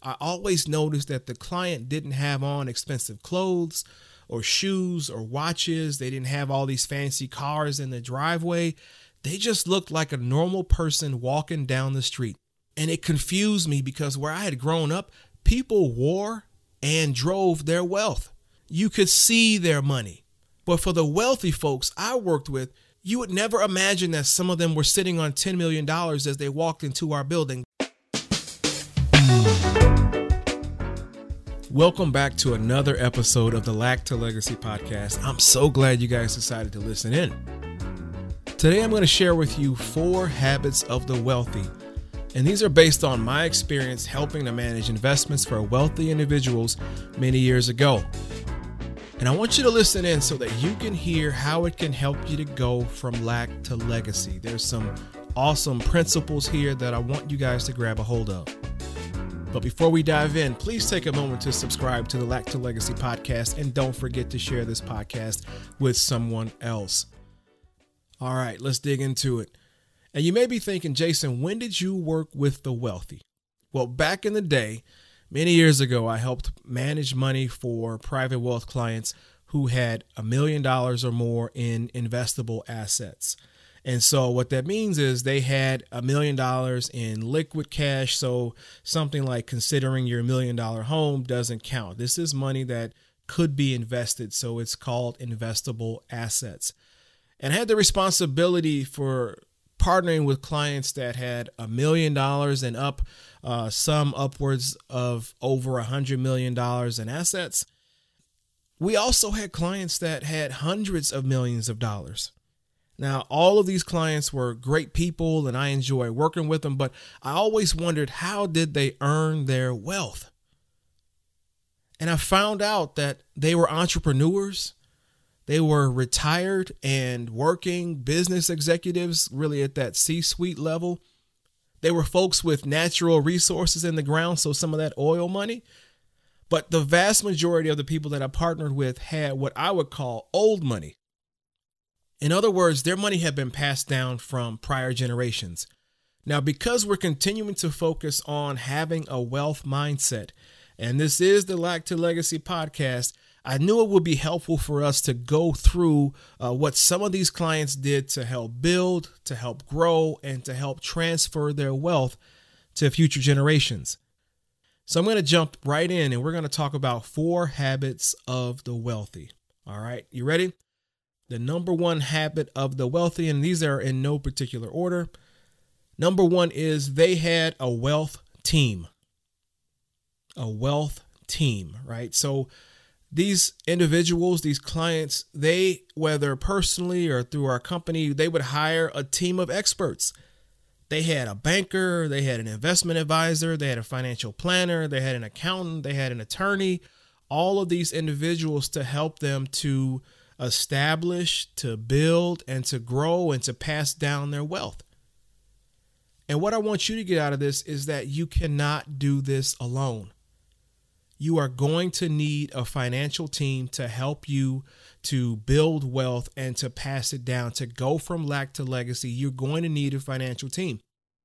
I always noticed that the client didn't have on expensive clothes or shoes or watches. They didn't have all these fancy cars in the driveway. They just looked like a normal person walking down the street. And it confused me because where I had grown up, people wore and drove their wealth. You could see their money. But for the wealthy folks I worked with, you would never imagine that some of them were sitting on $10 million as they walked into our building. Welcome back to another episode of the Lack to Legacy podcast. I'm so glad you guys decided to listen in. Today I'm going to share with you 4 habits of the wealthy. And these are based on my experience helping to manage investments for wealthy individuals many years ago. And I want you to listen in so that you can hear how it can help you to go from lack to legacy. There's some awesome principles here that I want you guys to grab a hold of. But before we dive in, please take a moment to subscribe to the Lack to Legacy podcast, and don't forget to share this podcast with someone else. All right, let's dig into it. And you may be thinking, Jason, when did you work with the wealthy? Well, back in the day, many years ago, I helped manage money for private wealth clients who had $1 million or more in investable assets. And so what that means is they had $1 million in liquid cash. So something like considering your $1 million home doesn't count. This is money that could be invested. So it's called investable assets. And I had the responsibility for partnering with clients that had $1 million and up, some upwards of over $100 million in assets. We also had clients that had hundreds of millions of dollars. Now, all of these clients were great people and I enjoy working with them, but I always wondered, how did they earn their wealth? And I found out that they were entrepreneurs. They were retired and working business executives, really at that C-suite level. They were folks with natural resources in the ground, so some of that oil money. But the vast majority of the people that I partnered with had what I would call old money. In other words, their money had been passed down from prior generations. Now, because we're continuing to focus on having a wealth mindset, and this is the Lack to Legacy podcast, I knew it would be helpful for us to go through what some of these clients did to help build, to help grow, and to help transfer their wealth to future generations. So I'm going to jump right in and we're going to talk about 4 habits of the wealthy. All right, you ready? The number 1 habit of the wealthy, and these are in no particular order. Number 1 is they had a wealth team. A wealth team, right? So these individuals, these clients, they, whether personally or through our company, they would hire a team of experts. They had a banker, they had an investment advisor, they had a financial planner, they had an accountant, they had an attorney, all of these individuals to help them to establish, to build, and to grow and to pass down their wealth. And what I want you to get out of this is that you cannot do this alone. You are going to need a financial team to help you to build wealth and to pass it down, to go from lack to legacy. You're going to need a financial team.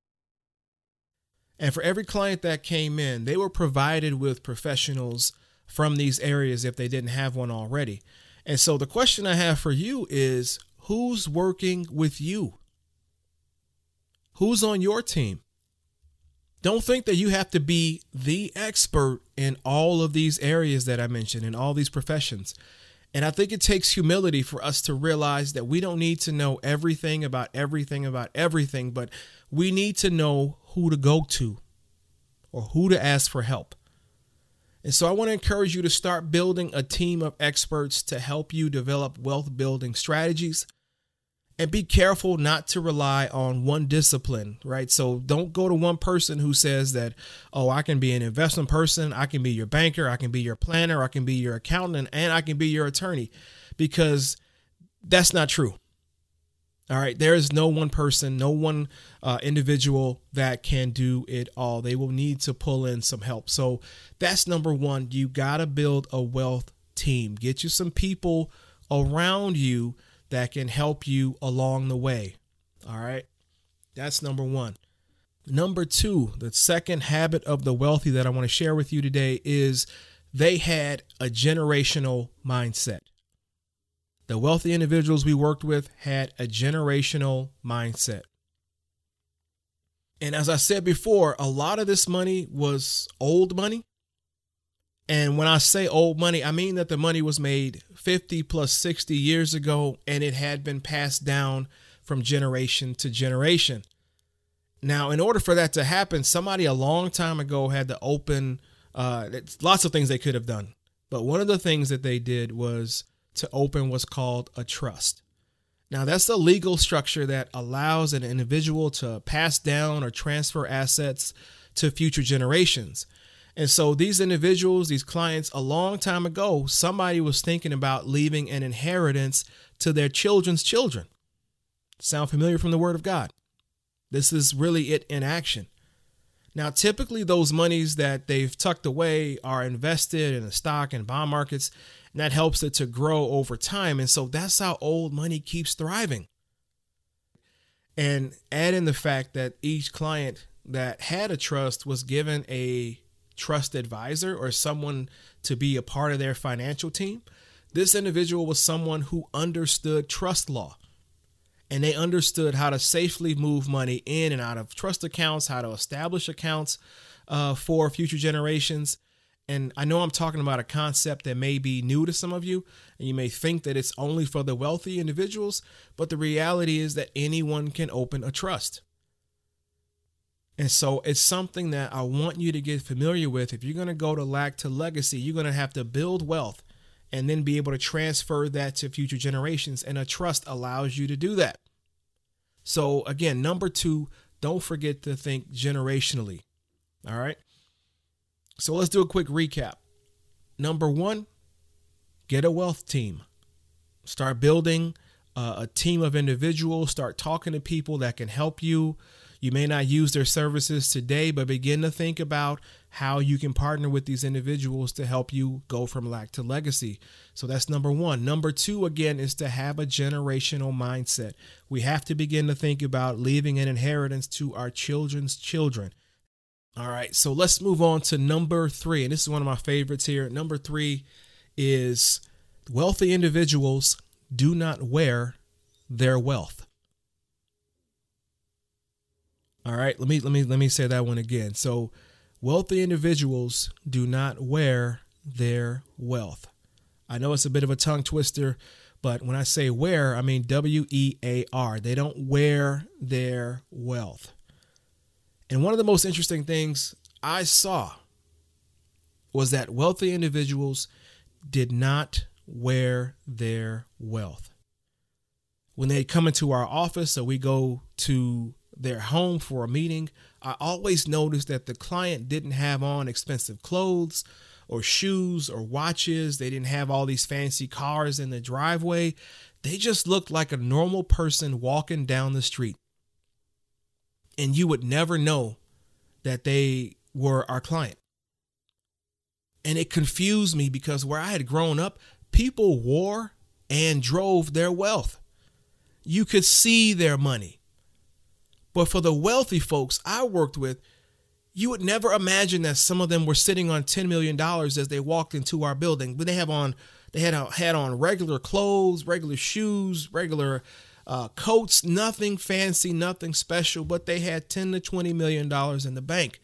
And for every client that came in, they were provided with professionals from these areas if they didn't have one already. And so the question I have for you is, who's working with you? Who's on your team? Don't think that you have to be the expert in all of these areas that I mentioned, in all these professions. And I think it takes humility for us to realize that we don't need to know everything about everything, but we need to know who to go to or who to ask for help. And so I want to encourage you to start building a team of experts to help you develop wealth building strategies. And be careful not to rely on one discipline, right? So don't go to one person who says that, oh, I can be an investment person, I can be your banker, I can be your planner, I can be your accountant, and I can be your attorney, because that's not true. All right. There is no one person, no one individual that can do it all. They will need to pull in some help. So that's number 1. You got to build a wealth team. Get you some people around you that can help you along the way. All right. That's number 1. Number two, the second habit of the wealthy that I want to share with you today is they had a generational mindset. The wealthy individuals we worked with had a generational mindset. And as I said before, a lot of this money was old money. And when I say old money, I mean that the money was made 50 plus 60 years ago, and it had been passed down from generation to generation. Now, in order for that to happen, somebody a long time ago had to open, lots of things they could have done. But one of the things that they did was to open what's called a trust. Now, that's a legal structure that allows an individual to pass down or transfer assets to future generations. And so these individuals, these clients, a long time ago, somebody was thinking about leaving an inheritance to their children's children. Sound familiar from the Word of God? This is really it in action. Now, typically those monies that they've tucked away are invested in the stock and bond markets, and that helps it to grow over time. And so that's how old money keeps thriving. And add in the fact that each client that had a trust was given a trust advisor or someone to be a part of their financial team. This individual was someone who understood trust law, and they understood how to safely move money in and out of trust accounts, how to establish accounts for future generations. And I know I'm talking about a concept that may be new to some of you, and you may think that it's only for the wealthy individuals, but the reality is that anyone can open a trust. And so it's something that I want you to get familiar with. If you're going to go to lack to legacy, you're going to have to build wealth and then be able to transfer that to future generations. And a trust allows you to do that. So again, number two, don't forget to think generationally. All right. So let's do a quick recap. Number one, get a wealth team. Start building a team of individuals. Start talking to people that can help you. You may not use their services today, but begin to think about how you can partner with these individuals to help you go from lack to legacy. So that's number one. Number two, again, is to have a generational mindset. We have to begin to think about leaving an inheritance to our children's children. All right, so let's move on to number three. And this is one of my favorites here. Number three is wealthy individuals do not wear their wealth. All right, let me say that one again. So wealthy individuals do not wear their wealth. I know it's a bit of a tongue twister, but when I say wear, I mean W-E-A-R. They don't wear their wealth. And one of the most interesting things I saw was that wealthy individuals did not wear their wealth. When they come into our office or we go to their home for a meeting, I always noticed that the client didn't have on expensive clothes or shoes or watches. They didn't have all these fancy cars in the driveway. They just looked like a normal person walking down the street. And you would never know that they were our client. And it confused me because where I had grown up, people wore and drove their wealth. You could see their money. But for the wealthy folks I worked with, you would never imagine that some of them were sitting on $10 million as they walked into our building. But they had on regular clothes, regular shoes, regular coats, nothing fancy, nothing special, but they had $10 to $20 million in the bank.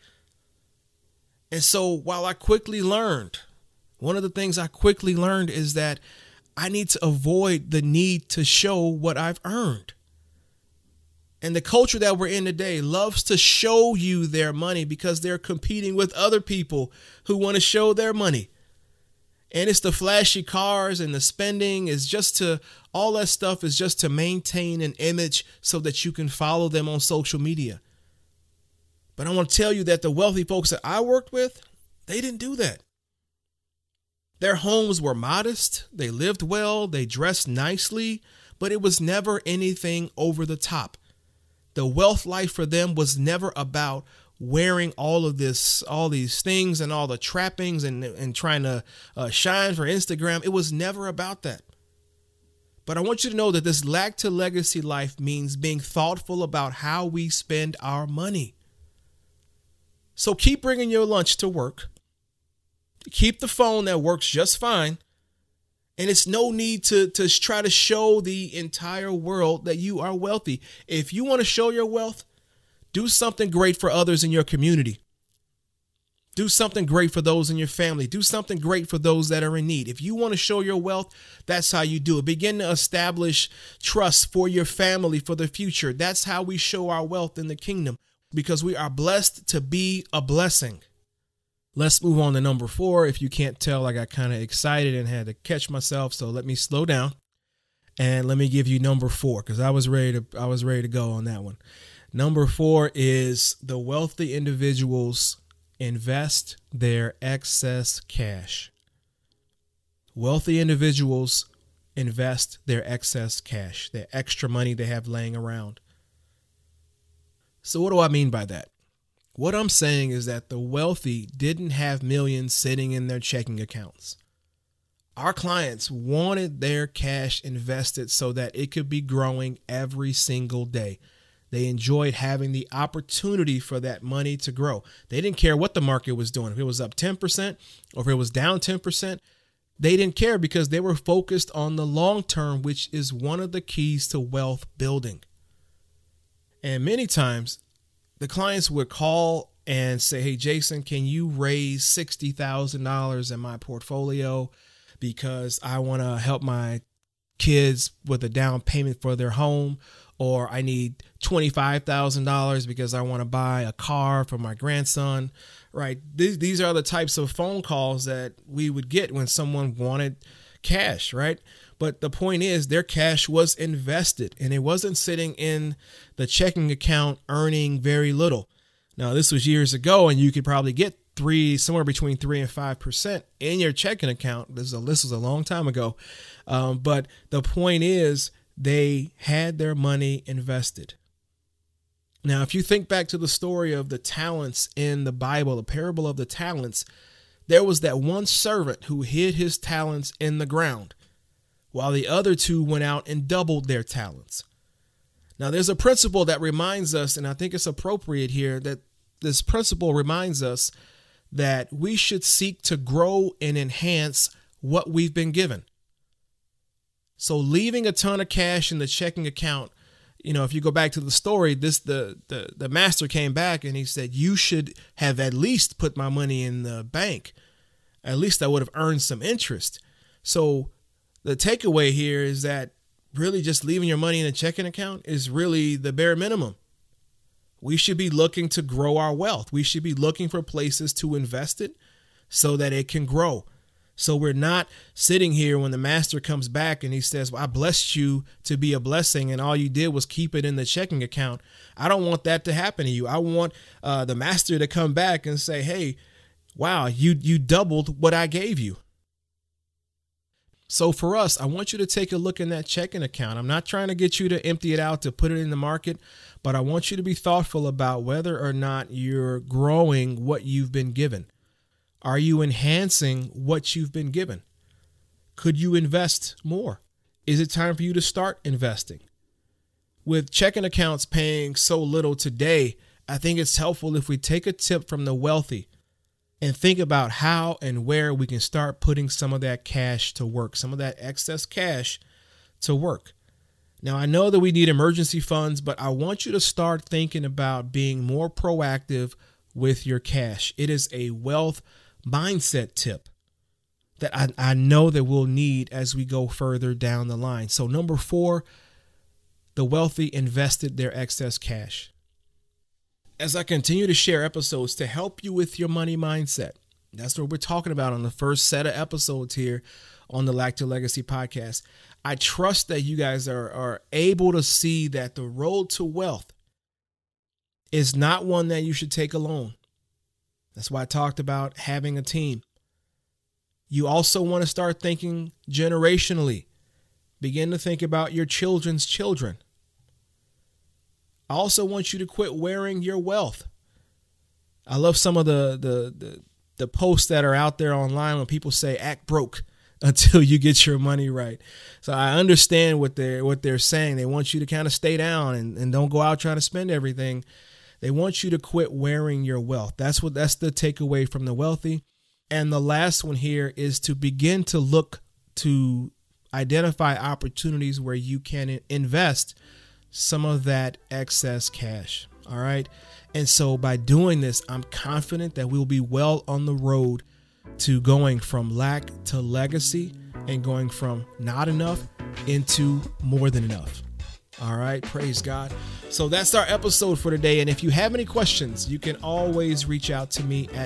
And so while I quickly learned, one of the things I quickly learned is that I need to avoid the need to show what I've earned. And the culture that we're in today loves to show you their money because they're competing with other people who want to show their money. And it's the flashy cars and the spending is just to, all that stuff is just to maintain an image so that you can follow them on social media. But I want to tell you that the wealthy folks that I worked with, they didn't do that. Their homes were modest, they lived well, they dressed nicely, but it was never anything over the top. The wealth life for them was never about wearing all these things and all the trappings and trying to shine for Instagram. It was never about that. But I want you to know that this lack to legacy life means being thoughtful about how we spend our money. So keep bringing your lunch to work. Keep the phone that works just fine. And it's no need to try to show the entire world that you are wealthy. If you want to show your wealth, do something great for others in your community. Do something great for those in your family. Do something great for those that are in need. If you want to show your wealth, that's how you do it. Begin to establish trust for your family for the future. That's how we show our wealth in the kingdom, because we are blessed to be a blessing. Let's move on to number 4. If you can't tell, I got kind of excited and had to catch myself. So let me slow down and let me give you number 4, because I was ready to go on that one. Number 4 is the wealthy individuals invest their excess cash. Wealthy individuals invest their excess cash, their extra money they have laying around. So what do I mean by that? What I'm saying is that the wealthy didn't have millions sitting in their checking accounts. Our clients wanted their cash invested so that it could be growing every single day. They enjoyed having the opportunity for that money to grow. They didn't care what the market was doing. If it was up 10% or if it was down 10%, they didn't care, because they were focused on the long term, which is one of the keys to wealth building. And many times the clients would call and say, hey, Jason, can you raise $60,000 in my portfolio because I want to help my kids with a down payment for their home, or I need $25,000 because I want to buy a car for my grandson, right? These are the types of phone calls that we would get when someone wanted cash, right? But the point is, their cash was invested and it wasn't sitting in the checking account earning very little. Now, this was years ago, and you could probably get somewhere between 3 and 5% in your checking account. This was a long time ago. But the point is, they had their money invested. Now, if you think back to the story of the talents in the Bible, the parable of the talents, there was that one servant who hid his talents in the ground, while the other 2 went out and doubled their talents. Now, there's a principle that reminds us, and I think it's appropriate here, that this principle reminds us that we should seek to grow and enhance what we've been given. So leaving a ton of cash in the checking account, if you go back to the story, the master came back and he said, you should have at least put my money in the bank. At least I would have earned some interest. So the takeaway here is that really just leaving your money in a checking account is really the bare minimum. We should be looking to grow our wealth. We should be looking for places to invest it so that it can grow. So we're not sitting here when the master comes back and he says, well, I blessed you to be a blessing, and all you did was keep it in the checking account. I don't want that to happen to you. I want the master to come back and say, hey, wow, you doubled what I gave you. So for us, I want you to take a look in that checking account. I'm not trying to get you to empty it out to put it in the market, but I want you to be thoughtful about whether or not you're growing what you've been given. Are you enhancing what you've been given? Could you invest more? Is it time for you to start investing? With checking accounts paying so little today, I think it's helpful if we take a tip from the wealthy and think about how and where we can start putting some of that cash to work, some of that excess cash to work. Now, I know that we need emergency funds, but I want you to start thinking about being more proactive with your cash. It is a wealth mindset tip that I know that we'll need as we go further down the line. So number 4, the wealthy invested their excess cash. As I continue to share episodes to help you with your money mindset, that's what we're talking about on the first set of episodes here on the Lack to Legacy podcast. I trust that you guys are able to see that the road to wealth is not one that you should take alone. That's why I talked about having a team. You also want to start thinking generationally. Begin to think about your children's children. I also want you to quit wearing your wealth. I love some of the posts that are out there online when people say act broke until you get your money right. So I understand what they're saying. They want you to kind of stay down and don't go out trying to spend everything They want you to quit wearing your wealth. That's the takeaway from The Wealthy. And the last one here is to begin to look to identify opportunities where you can invest some of that excess cash. All right. And so by doing this, I'm confident that we'll be well on the road to going from lack to legacy and going from not enough into more than enough. All right. Praise God. So that's our episode for today. And if you have any questions, you can always reach out to me at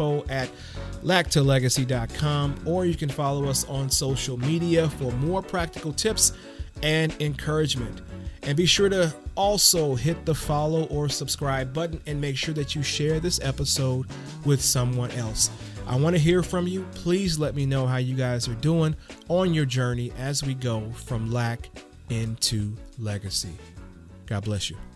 info@lacktolegacy.com, or you can follow us on social media for more practical tips and encouragement. And be sure to also hit the follow or subscribe button and make sure that you share this episode with someone else. I want to hear from you. Please let me know how you guys are doing on your journey as we go from lack into legacy. God bless you.